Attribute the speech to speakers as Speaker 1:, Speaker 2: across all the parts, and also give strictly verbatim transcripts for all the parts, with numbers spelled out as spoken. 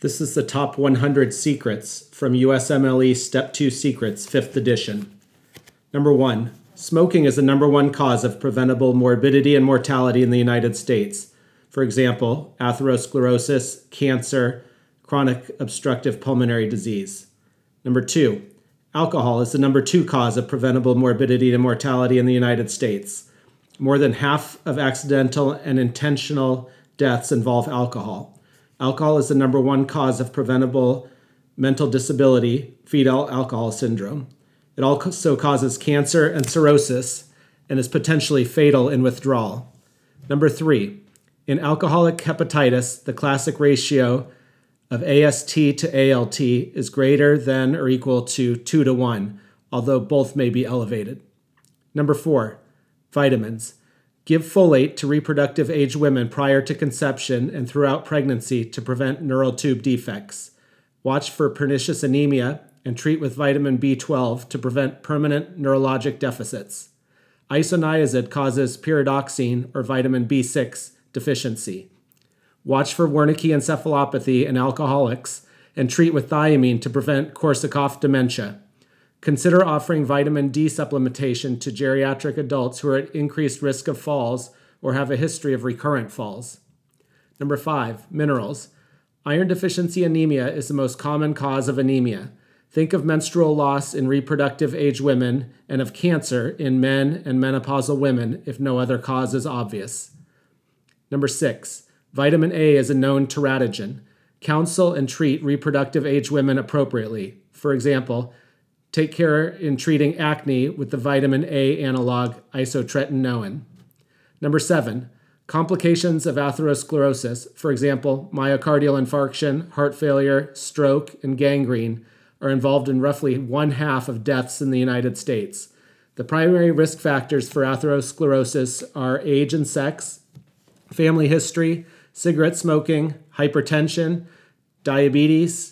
Speaker 1: This is the top one hundred secrets from U S M L E Step two Secrets, fifth edition. Number one, smoking is the number one cause of preventable morbidity and mortality in the United States. For example, atherosclerosis, cancer, chronic obstructive pulmonary disease. Number two, alcohol is the number two cause of preventable morbidity and mortality in the United States. More than half of accidental and intentional deaths involve alcohol. Alcohol is the number one cause of preventable mental disability, fetal alcohol syndrome. It also causes cancer and cirrhosis and is potentially fatal in withdrawal. Number three, in alcoholic hepatitis, the classic ratio of A S T to A L T is greater than or equal to two to one, although both may be elevated. Number four, vitamins. Give folate to reproductive age women prior to conception and throughout pregnancy to prevent neural tube defects. Watch for pernicious anemia and treat with vitamin B twelve to prevent permanent neurologic deficits. Isoniazid causes pyridoxine or vitamin B six deficiency. Watch for Wernicke encephalopathy in alcoholics and treat with thiamine to prevent Korsakoff dementia. Consider offering vitamin D supplementation to geriatric adults who are at increased risk of falls or have a history of recurrent falls. Number five, minerals. Iron deficiency anemia is the most common cause of anemia. Think of menstrual loss in reproductive age women and of cancer in men and menopausal women if no other cause is obvious. Number six, vitamin A is a known teratogen. Counsel and treat reproductive age women appropriately. For example, take care in treating acne with the vitamin A analog isotretinoin. Number seven, complications of atherosclerosis, for example, myocardial infarction, heart failure, stroke, and gangrene, are involved in roughly one half of deaths in the United States. The primary risk factors for atherosclerosis are age and sex, family history, cigarette smoking, hypertension, diabetes,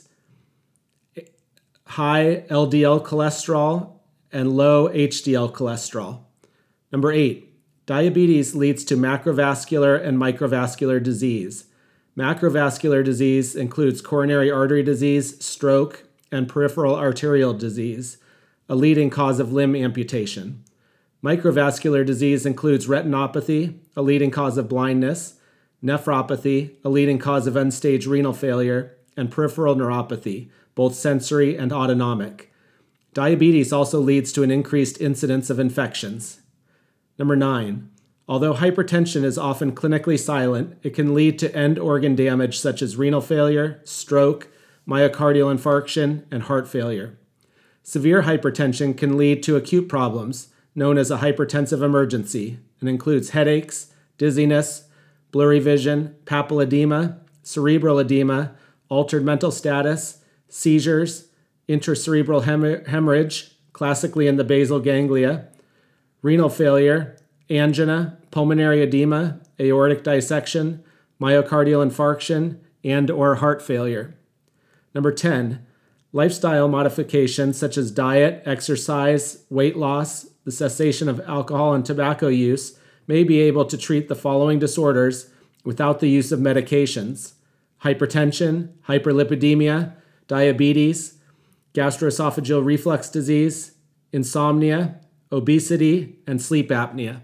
Speaker 1: high L D L cholesterol, and low H D L cholesterol. Number eight, diabetes leads to macrovascular and microvascular disease. Macrovascular disease includes coronary artery disease, stroke, and peripheral arterial disease, a leading cause of limb amputation. Microvascular disease includes retinopathy, a leading cause of blindness, nephropathy, a leading cause of end-stage renal failure, and peripheral neuropathy, both sensory and autonomic. Diabetes also leads to an increased incidence of infections. Number nine, although hypertension is often clinically silent, it can lead to end organ damage such as renal failure, stroke, myocardial infarction, and heart failure. Severe hypertension can lead to acute problems known as a hypertensive emergency and includes headaches, dizziness, blurry vision, papilledema, cerebral edema, altered mental status, seizures, intracerebral hem- hemorrhage, classically in the basal ganglia, renal failure, angina, pulmonary edema, aortic dissection, myocardial infarction, and or heart failure. Number ten, lifestyle modifications such as diet, exercise, weight loss, the cessation of alcohol and tobacco use may be able to treat the following disorders without the use of medications: hypertension, hyperlipidemia, diabetes, gastroesophageal reflux disease, insomnia, obesity, and sleep apnea.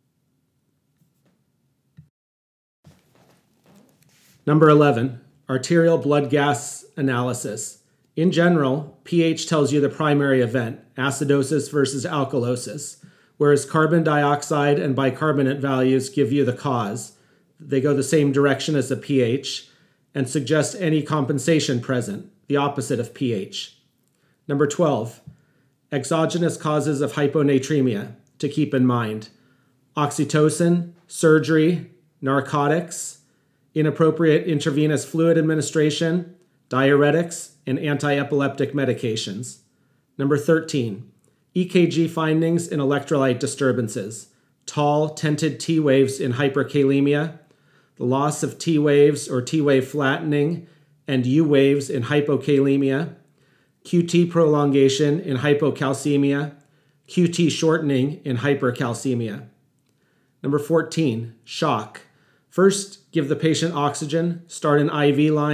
Speaker 1: Number eleven, arterial blood gas analysis. In general, pH tells you the primary event, acidosis versus alkalosis, whereas carbon dioxide and bicarbonate values give you the cause. They go the same direction as the pH and suggest any compensation present, the opposite of pH. Number twelve, exogenous causes of hyponatremia to keep in mind: oxytocin, surgery, narcotics, inappropriate intravenous fluid administration, diuretics, and anti-epileptic medications. Number thirteen, E K G findings in electrolyte disturbances: tall, tented T waves in hyperkalemia, the loss of T waves or T wave flattening, and U waves in hypokalemia, Q T prolongation in hypocalcemia, Q T shortening in hypercalcemia. Number fourteen, shock. First, give the patient oxygen, start an I V line,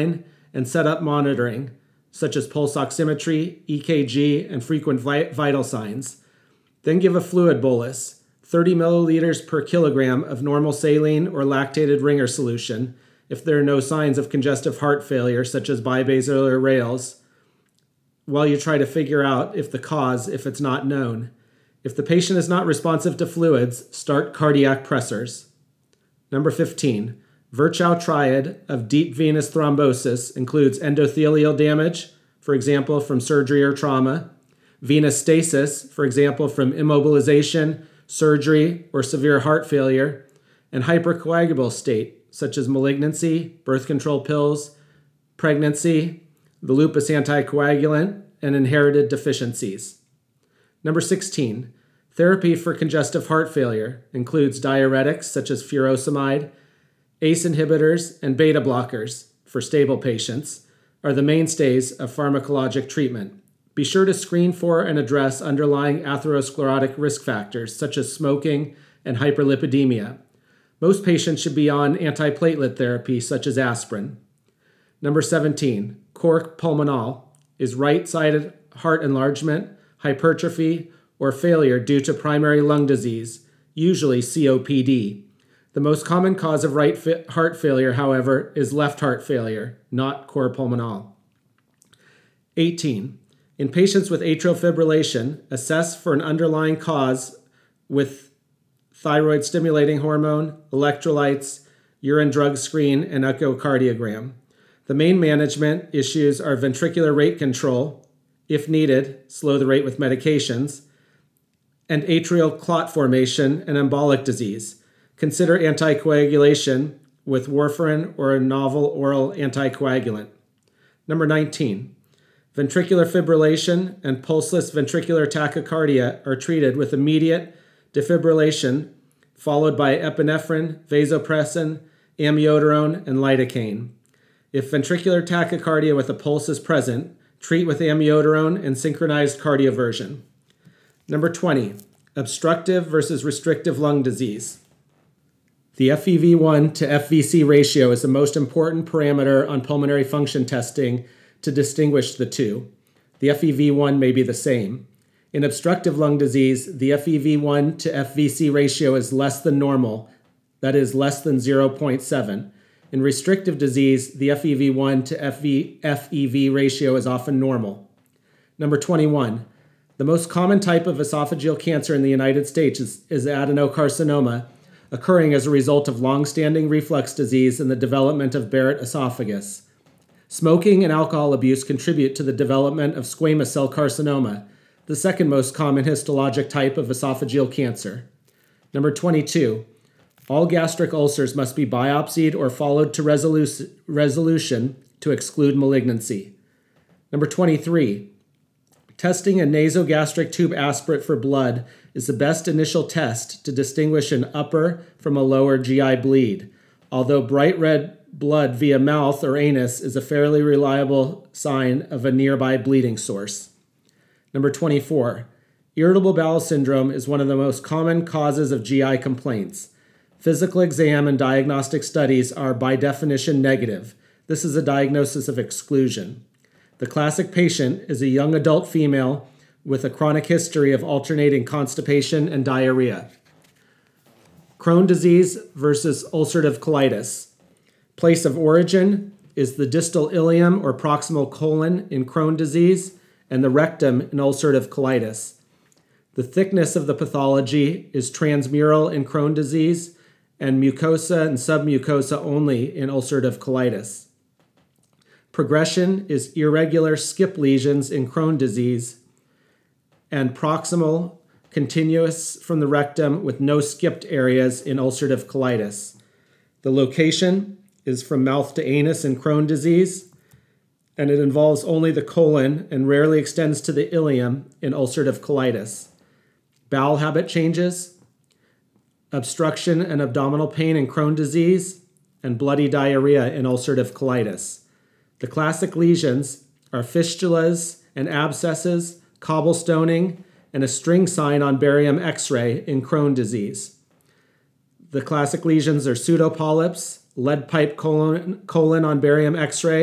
Speaker 1: and set up monitoring, such as pulse oximetry, E K G, and frequent vi- vital signs. Then give a fluid bolus, thirty milliliters per kilogram of normal saline or lactated Ringer solution, if there are no signs of congestive heart failure, such as bibasilar rales, while you try to figure out if the cause, if it's not known. If the patient is not responsive to fluids, start cardiac pressors. Number fifteen, Virchow triad of deep venous thrombosis includes endothelial damage, for example, from surgery or trauma, venous stasis, for example, from immobilization, surgery, or severe heart failure, and hypercoagulable state, such as malignancy, birth control pills, pregnancy, the lupus anticoagulant, and inherited deficiencies. Number sixteen, therapy for congestive heart failure includes diuretics such as furosemide, A C E inhibitors, and beta blockers for stable patients are the mainstays of pharmacologic treatment. Be sure to screen for and address underlying atherosclerotic risk factors such as smoking and hyperlipidemia. Most patients should be on antiplatelet therapy such as aspirin. Number seventeen, cor pulmonale is right-sided heart enlargement, hypertrophy, or failure due to primary lung disease, usually C O P D. The most common cause of right fi- heart failure, however, is left heart failure, not cor pulmonale. eighteen. In patients with atrial fibrillation, assess for an underlying cause with thyroid stimulating hormone, electrolytes, urine drug screen, and echocardiogram. The main management issues are ventricular rate control, if needed, slow the rate with medications, and atrial clot formation and embolic disease. Consider anticoagulation with warfarin or a novel oral anticoagulant. Number nineteen, ventricular fibrillation and pulseless ventricular tachycardia are treated with immediate defibrillation followed by epinephrine, vasopressin, amiodarone, and lidocaine. If ventricular tachycardia with a pulse is present, treat with amiodarone and synchronized cardioversion. Number twenty, obstructive versus restrictive lung disease. The F E V one to F V C ratio is the most important parameter on pulmonary function testing to distinguish the two. The F E V one may be the same. In obstructive lung disease, the F E V one to F V C ratio is less than normal, that is less than zero point seven. In restrictive disease, the F E V one to F E V ratio is often normal. Number twenty-one, the most common type of esophageal cancer in the United States is, is adenocarcinoma, occurring as a result of long-standing reflux disease and the development of Barrett esophagus. Smoking and alcohol abuse contribute to the development of squamous cell carcinoma, the second most common histologic type of esophageal cancer. Number twenty-two, all gastric ulcers must be biopsied or followed to resolu- resolution to exclude malignancy. Number twenty-three, testing a nasogastric tube aspirate for blood is the best initial test to distinguish an upper from a lower G I bleed, although bright red blood via mouth or anus is a fairly reliable sign of a nearby bleeding source. Number twenty-four, irritable bowel syndrome is one of the most common causes of G I complaints. Physical exam and diagnostic studies are by definition negative. This is a diagnosis of exclusion. The classic patient is a young adult female with a chronic history of alternating constipation and diarrhea. Crohn's disease versus ulcerative colitis. Place of origin is the distal ileum or proximal colon in Crohn's disease and the rectum in ulcerative colitis. The thickness of the pathology is transmural in Crohn's disease and mucosa and submucosa only in ulcerative colitis. Progression is irregular skip lesions in Crohn's disease and proximal, continuous from the rectum with no skipped areas in ulcerative colitis. The location is from mouth to anus in Crohn's disease, and it involves only the colon and rarely extends to the ileum in ulcerative colitis. Bowel habit changes, obstruction and abdominal pain in Crohn's disease, and bloody diarrhea in ulcerative colitis. The classic lesions are fistulas and abscesses, cobblestoning, and a string sign on barium X-ray in Crohn's disease. The classic lesions are pseudopolyps, lead pipe colon, colon on barium X-ray,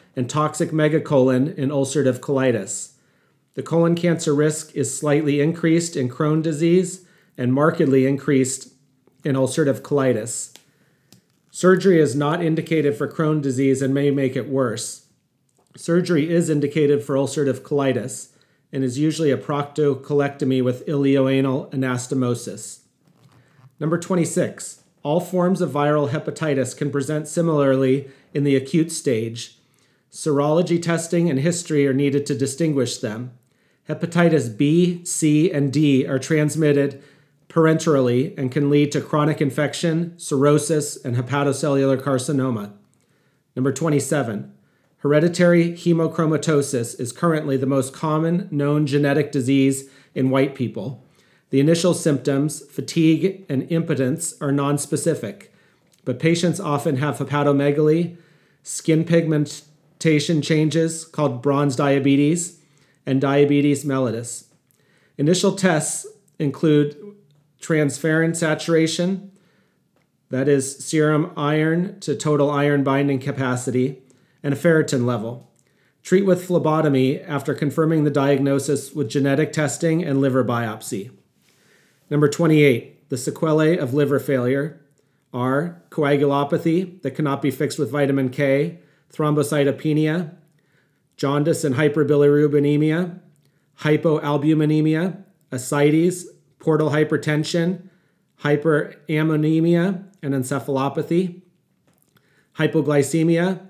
Speaker 1: and toxic megacolon in ulcerative colitis. The colon cancer risk is slightly increased in Crohn's disease and markedly increased in ulcerative colitis. Surgery is not indicated for Crohn's disease and may make it worse. Surgery is indicated for ulcerative colitis and is usually a proctocolectomy with ileoanal anastomosis. Number twenty-six, all forms of viral hepatitis can present similarly in the acute stage. Serology testing and history are needed to distinguish them. Hepatitis B, C, and D are transmitted parenterally and can lead to chronic infection, cirrhosis, and hepatocellular carcinoma. Number twenty-seven, hereditary hemochromatosis is currently the most common known genetic disease in white people. The initial symptoms, fatigue and impotence, are nonspecific, but patients often have hepatomegaly, skin pigmentation changes called bronze diabetes, and diabetes mellitus. Initial tests include transferrin saturation, that is serum iron to total iron binding capacity, and a ferritin level. Treat with phlebotomy after confirming the diagnosis with genetic testing and liver biopsy. Number twenty-eight, the sequelae of liver failure are coagulopathy that cannot be fixed with vitamin K, thrombocytopenia, jaundice and hyperbilirubinemia, hypoalbuminemia, ascites, portal hypertension, hyperammonemia, and encephalopathy, hypoglycemia,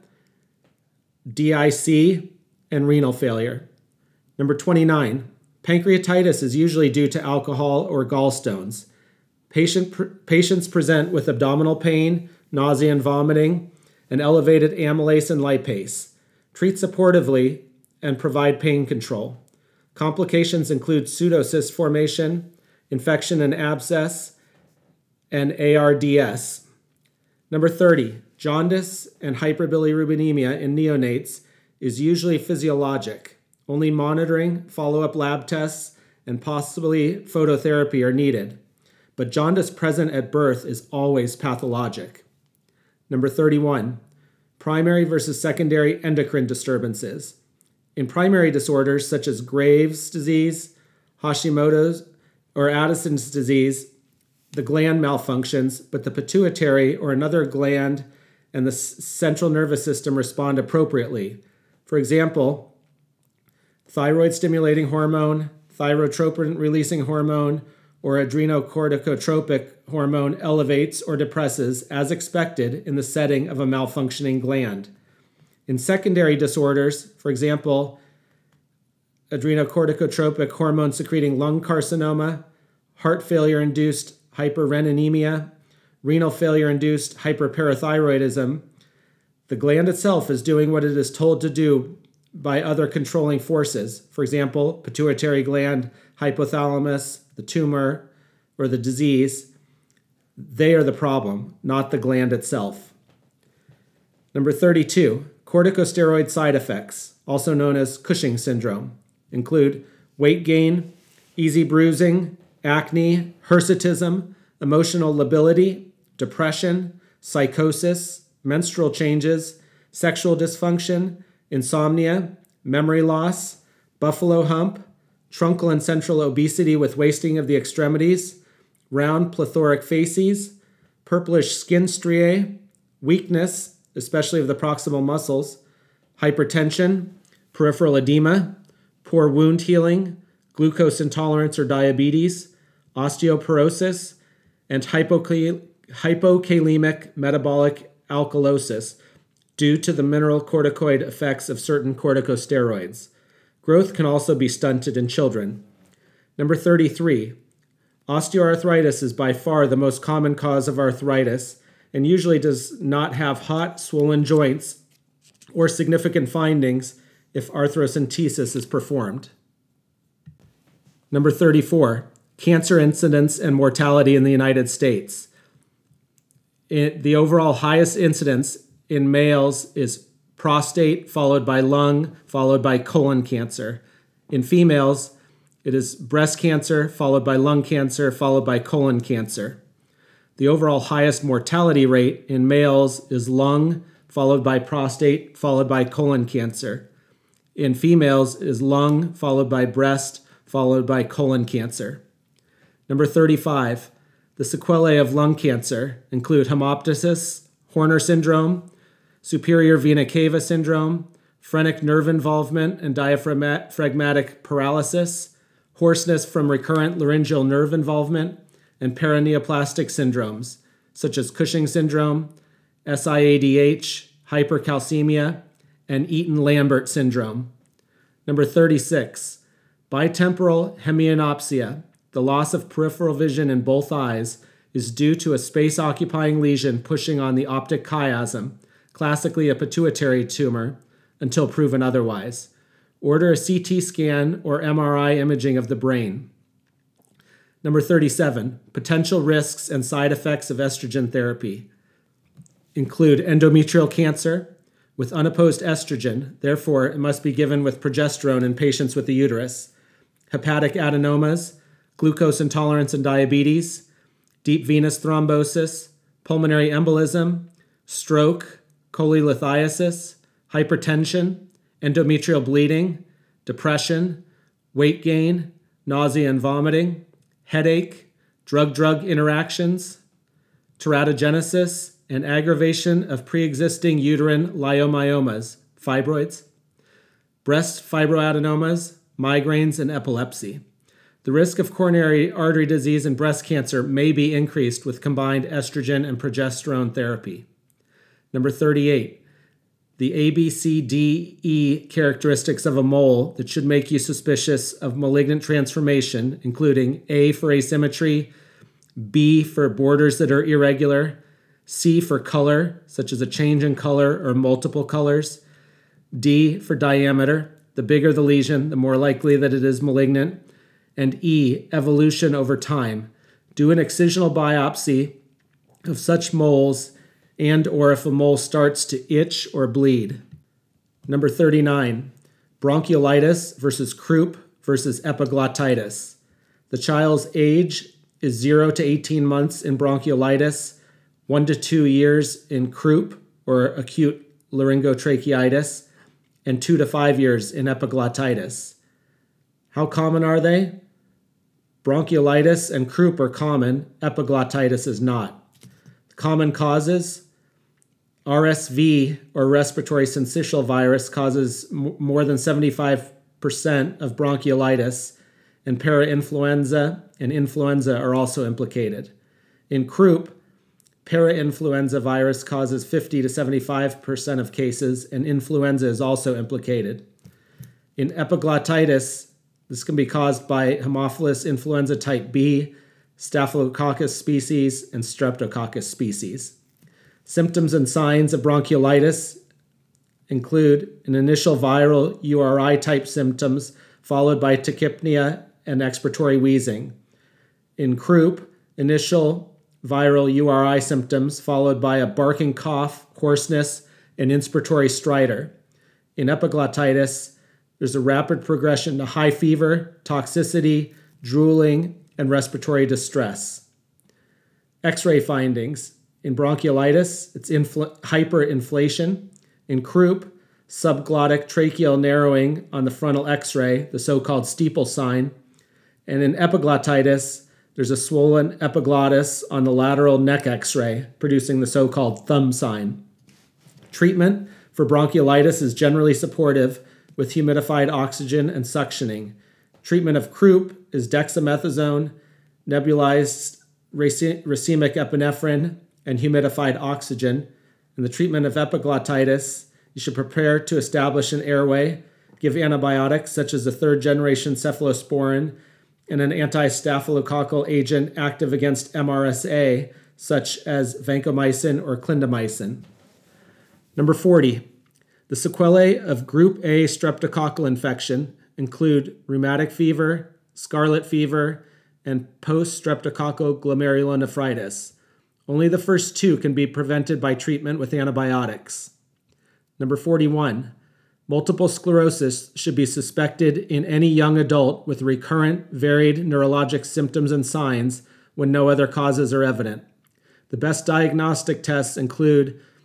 Speaker 1: D I C, and renal failure. Number twenty-nine, pancreatitis is usually due to alcohol or gallstones. Patient pr- patients present with abdominal pain, nausea and vomiting, and elevated amylase and lipase. Treat supportively and provide pain control. Complications include pseudocyst formation, infection and abscess, and A R D S. Number thirty, jaundice and hyperbilirubinemia in neonates is usually physiologic. Only monitoring, follow-up lab tests, and possibly phototherapy are needed. But jaundice present at birth is always pathologic. Number thirty-one, primary versus secondary endocrine disturbances. In primary disorders such as Graves' disease, Hashimoto's, or Addison's disease, the gland malfunctions, but the pituitary or another gland and the s- central nervous system respond appropriately. For example, thyroid-stimulating hormone, thyrotropin-releasing hormone, or adrenocorticotropic hormone elevates or depresses as expected in the setting of a malfunctioning gland. In secondary disorders, for example, adrenocorticotropic hormone-secreting lung carcinoma, heart failure-induced hyperreninemia, renal failure-induced hyperparathyroidism, the gland itself is doing what it is told to do by other controlling forces. For example, pituitary gland, hypothalamus, the tumor, or the disease. They are the problem, not the gland itself. Number thirty-two, corticosteroid side effects, also known as Cushing syndrome, include weight gain, easy bruising, acne, hirsutism, emotional lability, depression, psychosis, menstrual changes, sexual dysfunction, insomnia, memory loss, buffalo hump, truncal and central obesity with wasting of the extremities, round plethoric facies, purplish skin striae, weakness, especially of the proximal muscles, hypertension, peripheral edema, poor wound healing, glucose intolerance or diabetes, osteoporosis, and hypocal- hypokalemic metabolic alkalosis due to the mineralocorticoid effects of certain corticosteroids. Growth can also be stunted in children. Number thirty-three, osteoarthritis is by far the most common cause of arthritis and usually does not have hot, swollen joints or significant findings if arthrocentesis is performed. Number thirty-four, cancer incidence and mortality in the United States. It, the overall highest incidence in males is prostate, followed by lung, followed by colon cancer. In females, it is breast cancer, followed by lung cancer, followed by colon cancer. The overall highest mortality rate in males is lung, followed by prostate, followed by colon cancer. In females, it is lung, followed by breast, followed by colon cancer. Number thirty-five, the sequelae of lung cancer include hemoptysis, Horner syndrome, superior vena cava syndrome, phrenic nerve involvement and diaphragmatic paralysis, hoarseness from recurrent laryngeal nerve involvement, and paraneoplastic syndromes, such as Cushing syndrome, S I A D H, hypercalcemia, and Eaton-Lambert syndrome. Number thirty-six, bitemporal hemianopsia, the loss of peripheral vision in both eyes, is due to a space-occupying lesion pushing on the optic chiasm, classically a pituitary tumor, until proven otherwise. Order a C T scan or M R I imaging of the brain. Number thirty-seven, potential risks and side effects of estrogen therapy include endometrial cancer with unopposed estrogen, therefore it must be given with progesterone in patients with a uterus, hepatic adenomas, glucose intolerance and diabetes, deep venous thrombosis, pulmonary embolism, stroke, cholelithiasis, hypertension, endometrial bleeding, depression, weight gain, nausea and vomiting, headache, drug-drug interactions, teratogenesis, and aggravation of pre-existing uterine leiomyomas, fibroids, breast fibroadenomas, migraines, and epilepsy. The risk of coronary artery disease and breast cancer may be increased with combined estrogen and progesterone therapy. Number thirty-eight, the A, B, C, D, E characteristics of a mole that should make you suspicious of malignant transformation, including A for asymmetry, B for borders that are irregular, C for color, such as a change in color or multiple colors, D for diameter. The bigger the lesion, the more likely that it is malignant. And E, evolution over time. Do an excisional biopsy of such moles and or if a mole starts to itch or bleed. Number thirty-nine, bronchiolitis versus croup versus epiglottitis. The child's age is zero to eighteen months in bronchiolitis, one to two years in croup or acute laryngotracheitis, and two to five years in epiglottitis. How common are they? Bronchiolitis and croup are common, epiglottitis is not. Common causes: R S V, or respiratory syncytial virus, causes m- more than seventy-five percent of bronchiolitis, and parainfluenza and influenza are also implicated. In croup, parainfluenza virus causes fifty to seventy-five percent of cases, and influenza is also implicated. In epiglottitis, this can be caused by Haemophilus influenza type B, Staphylococcus species, and Streptococcus species. Symptoms and signs of bronchiolitis include an initial viral U R I type symptoms followed by tachypnea and expiratory wheezing. In croup, initial viral U R I symptoms followed by a barking cough, hoarseness, and inspiratory stridor. In epiglottitis, there's a rapid progression to high fever, toxicity, drooling, and respiratory distress. X-ray findings. In bronchiolitis, it's infl- hyperinflation. In croup, subglottic tracheal narrowing on the frontal X-ray, the so-called steeple sign. And in epiglottitis, there's a swollen epiglottis on the lateral neck X-ray, producing the so-called thumb sign. Treatment for bronchiolitis is generally supportive with humidified oxygen and suctioning. Treatment of croup is dexamethasone, nebulized racemic epinephrine, and humidified oxygen. In the treatment of epiglottitis, you should prepare to establish an airway, give antibiotics such as the third-generation cephalosporin, and an anti-staphylococcal agent active against M R S A, such as vancomycin or clindamycin. Number forty, the sequelae of group A streptococcal infection include rheumatic fever, scarlet fever, and post-streptococcal glomerulonephritis. Only the first two can be prevented by treatment with antibiotics. Number forty-one, multiple sclerosis should be suspected in any young adult with recurrent, varied neurologic symptoms and signs when no other causes are evident. The best diagnostic tests include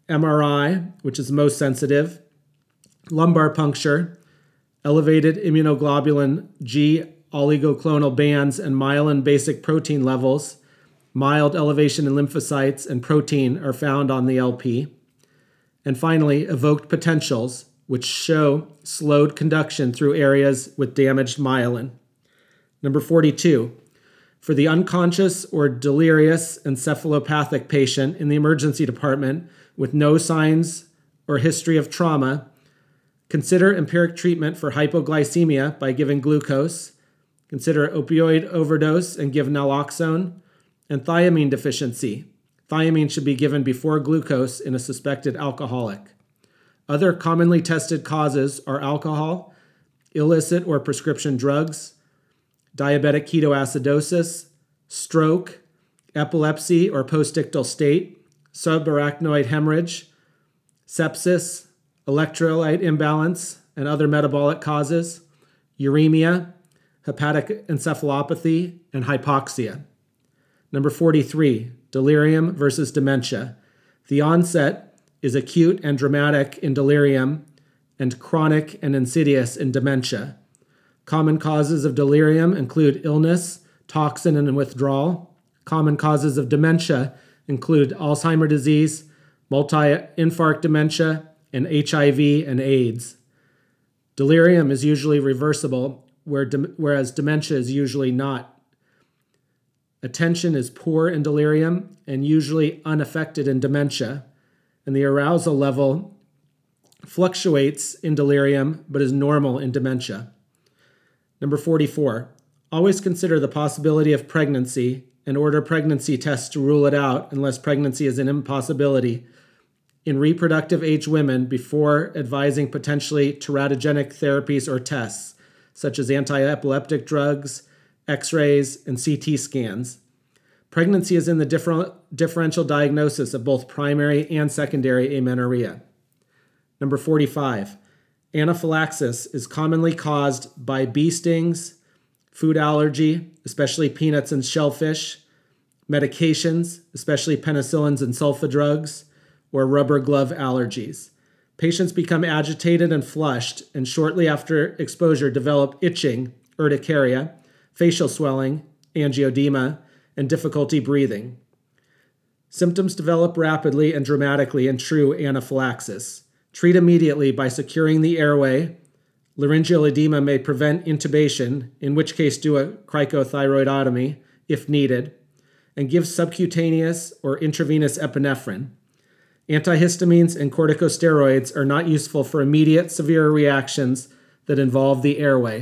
Speaker 1: M R I, which is most sensitive, lumbar puncture, elevated immunoglobulin G oligoclonal bands and myelin basic protein levels, mild elevation in lymphocytes and protein are found on the L P. And finally, evoked potentials, which show slowed conduction through areas with damaged myelin. Number forty-two, for the unconscious or delirious encephalopathic patient in the emergency department with no signs or history of trauma, consider empiric treatment for hypoglycemia by giving glucose, consider opioid overdose and give naloxone, and thiamine deficiency. Thiamine should be given before glucose in a suspected alcoholic. Other commonly tested causes are alcohol, illicit or prescription drugs, diabetic ketoacidosis, stroke, epilepsy or postictal state, subarachnoid hemorrhage, sepsis, electrolyte imbalance and other metabolic causes, uremia, hepatic encephalopathy, and hypoxia. Number forty-three, delirium versus dementia. The onset is acute and dramatic in delirium and chronic and insidious in dementia. Common causes of delirium include illness, toxin and withdrawal. Common causes of dementia include Alzheimer's disease, multi-infarct dementia, and H I V and AIDS. Delirium is usually reversible, where de- whereas dementia is usually not. Attention is poor in delirium and usually unaffected in dementia, and the arousal level fluctuates in delirium but is normal in dementia. Number forty-four, always consider the possibility of pregnancy and order pregnancy tests to rule it out unless pregnancy is an impossibility in reproductive age women before advising potentially teratogenic therapies or tests, such as anti-epileptic drugs, X-rays, and C T scans. Pregnancy is in the differ- differential diagnosis of both primary and secondary amenorrhea. Number forty-five, anaphylaxis is commonly caused by bee stings, food allergy, especially peanuts and shellfish, medications, especially penicillins and sulfa drugs, or rubber glove allergies. Patients become agitated and flushed, and shortly after exposure develop itching, urticaria, facial swelling, angioedema, and difficulty breathing. Symptoms develop rapidly and dramatically in true anaphylaxis. Treat immediately by securing the airway. Laryngeal edema may prevent intubation, in which case do a cricothyroidotomy if needed, and give subcutaneous or intravenous epinephrine. Antihistamines and corticosteroids are not useful for immediate severe reactions that involve the airway.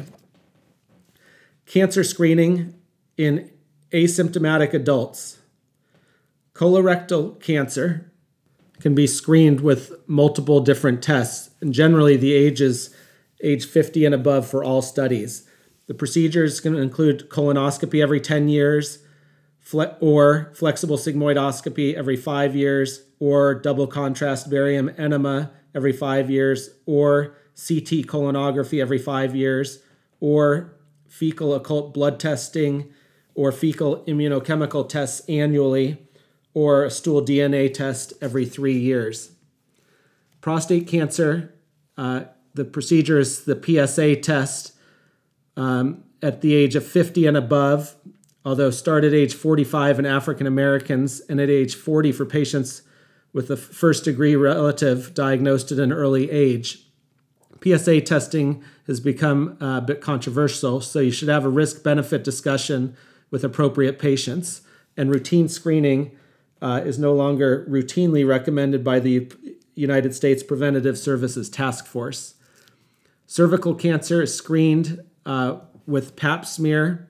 Speaker 1: Cancer screening in asymptomatic adults. Colorectal cancer can be screened with multiple different tests, and generally the age is age fifty and above for all studies. The procedures can include colonoscopy every ten years, fle- or flexible sigmoidoscopy every five years, or double contrast barium enema every five years, or C T colonography every five years, or fecal occult blood testing, or fecal immunochemical tests annually, or a stool D N A test every three years. Prostate cancer, uh, the procedure is the P S A test um, at the age of fifty and above, although start at age forty-five in African Americans and at age forty for patients with a first-degree relative diagnosed at an early age. P S A testing has become a bit controversial, so you should have a risk-benefit discussion with appropriate patients, and routine screening uh, is no longer routinely recommended by the United States Preventative Services Task Force. Cervical cancer is screened uh, with pap smear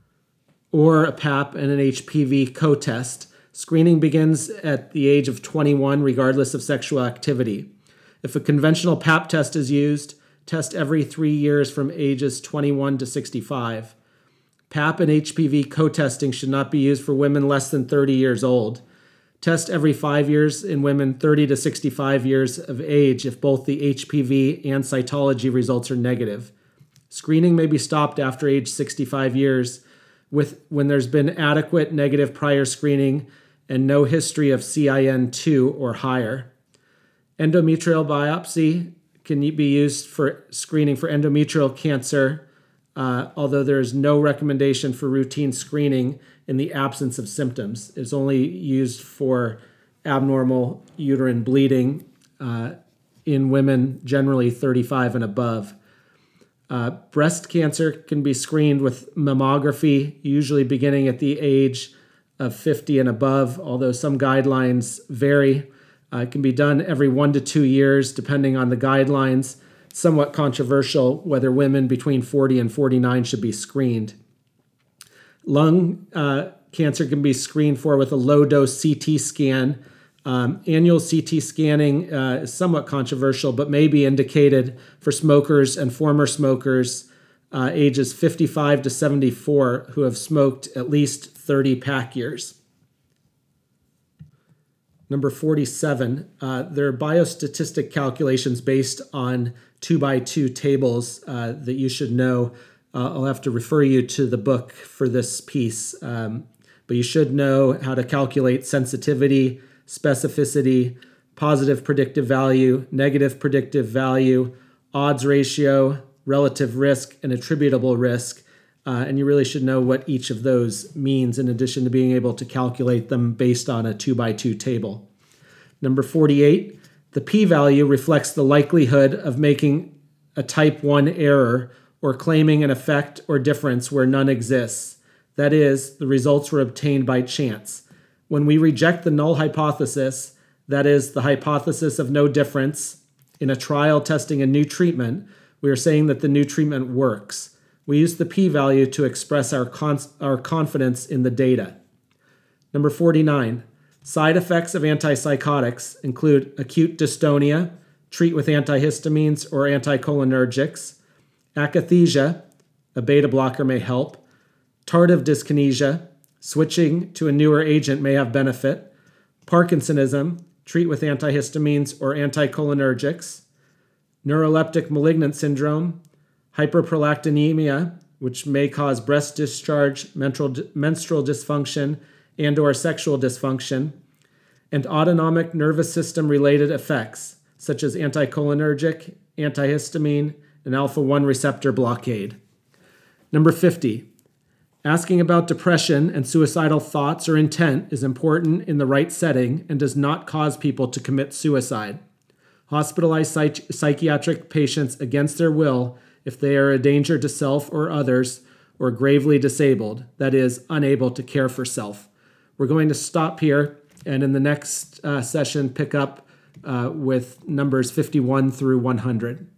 Speaker 1: or a pap and an H P V co-test. Screening begins at the age of twenty-one, regardless of sexual activity. If a conventional pap test is used, test every three years from ages twenty-one to sixty-five. Pap and H P V co-testing should not be used for women less than thirty years old. Test every five years in women thirty to sixty-five years of age if both the H P V and cytology results are negative. Screening may be stopped after age sixty-five years with when there's been adequate negative prior screening and no history of C I N two or higher. Endometrial biopsy can be used for screening for endometrial cancer, uh, although there is no recommendation for routine screening in the absence of symptoms. It's only used for abnormal uterine bleeding uh, in women generally thirty-five and above. Uh, breast cancer can be screened with mammography, usually beginning at the age of fifty and above, although some guidelines vary. Uh, it can be done every one to two years, depending on the guidelines. Somewhat controversial whether women between forty and forty-nine should be screened. Lung uh, cancer can be screened for with a low-dose C T scan. Um, annual C T scanning uh, is somewhat controversial, but may be indicated for smokers and former smokers uh, ages fifty-five to seventy-four who have smoked at least thirty pack years. Number forty-seven, uh, there are biostatistic calculations based on two by two tables uh, that you should know. Uh, I'll have to refer you to the book for this piece, um, but you should know how to calculate sensitivity, specificity, positive predictive value, negative predictive value, odds ratio, relative risk, and attributable risk. Uh, and you really should know what each of those means in addition to being able to calculate them based on a two by two table. Number forty-eight, the p-value reflects the likelihood of making a type one error or claiming an effect or difference where none exists. That is, the results were obtained by chance. When we reject the null hypothesis, that is, the hypothesis of no difference, in a trial testing a new treatment, we are saying that the new treatment works. We use the p-value to express our, con- our confidence in the data. Number forty-nine, side effects of antipsychotics include acute dystonia, treat with antihistamines or anticholinergics, akathisia, a beta blocker may help, tardive dyskinesia, switching to a newer agent may have benefit, Parkinsonism, treat with antihistamines or anticholinergics, neuroleptic malignant syndrome, hyperprolactinemia, which may cause breast discharge, menstrual, menstrual dysfunction, and or sexual dysfunction, and autonomic nervous system related effects, such as anticholinergic, antihistamine, and alpha one receptor blockade. Number fifty, asking about depression and suicidal thoughts or intent is important in the right setting and does not cause people to commit suicide. Hospitalize psych- psychiatric patients against their will if they are a danger to self or others or gravely disabled, that is, unable to care for self. We're going to stop here and in the next uh, session pick up uh, with numbers fifty-one through one hundred.